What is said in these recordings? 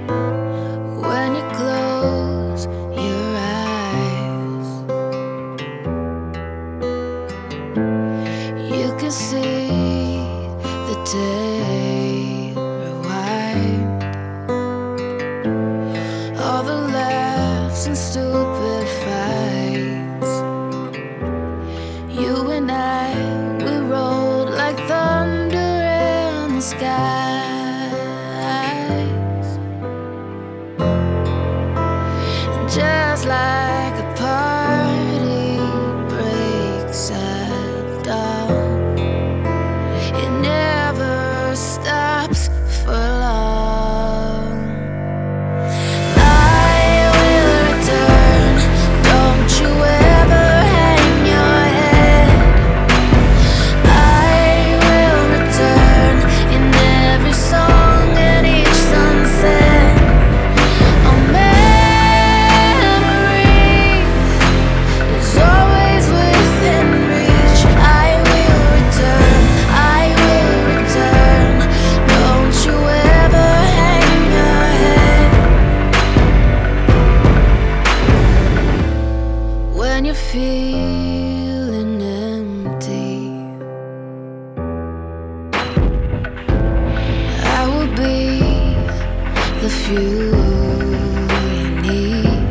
When you close your eyes, you can see the day rewind. All the laughs and stupid fights, you and I, we rode like thunder in the skies. Just like a party breaks at dawn, it never stops for long. I will return, don't you ever hang your head. I will return in every song and each sunset. Oh, when you're feeling empty, I will be the fuel you need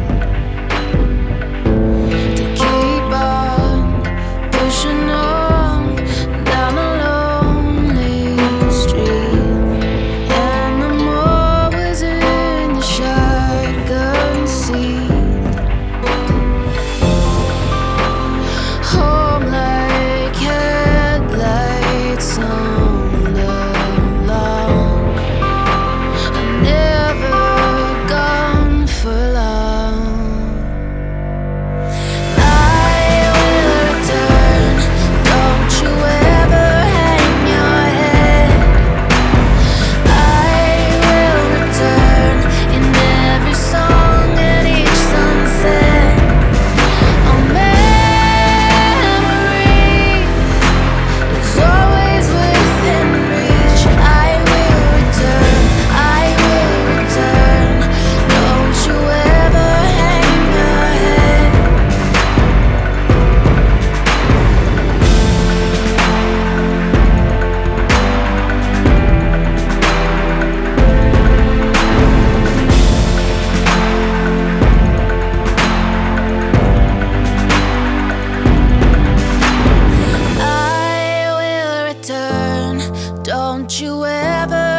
to keep on pushing on down a lonely street. And I'm always in the shotgun seat, home like headlights on the lawn. I'm never gone for long. I will return, don't you ever hang your head. I will return in every song and each sunset. Oh, always within reach. I will return, don't you ever hang your head. I will return, don't you ever